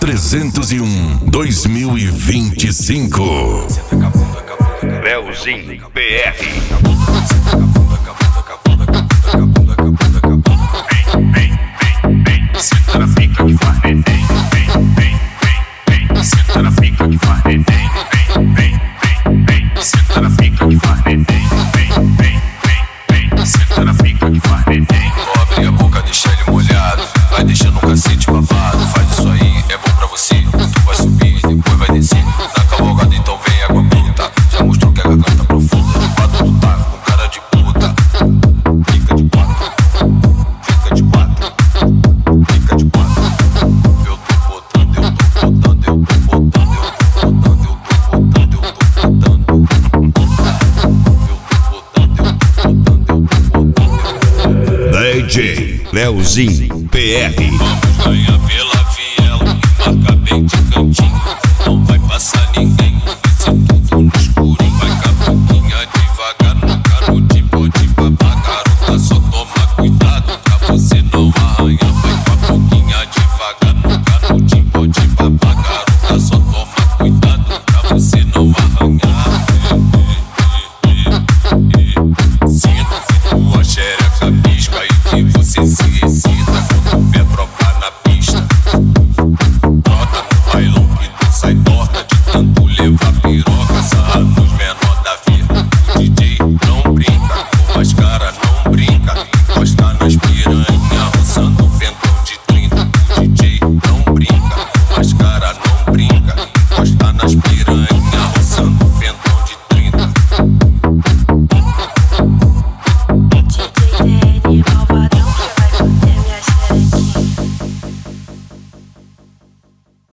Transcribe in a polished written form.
301-2025. Leozinho BR. Senta na pica que faz neném, senta na pica que faz neném, senta na pica que faz neném, senta na pica que faz neném. Abre a boca, deixa ele molhado, vai deixando um cacete babado. Faz isso aí, é bom pra você. Tu vai subir, depois vai descer. Na cavalgada então vem água bruta, já mostrou que a garganta profunda. Bato do taco com cara de puta. Fica de quatro, fica de quatro. Fica de quatro. Eu tô botando, eu tô botando, eu tô botando, eu tô botando, eu tô botando, eu tô botando. Eu tô botando, eu tô botando, eu tô botando. DJ Leozinho BR. Vamos ganhar pela viela, marca bem de cantinho. Não vai passar ninguém.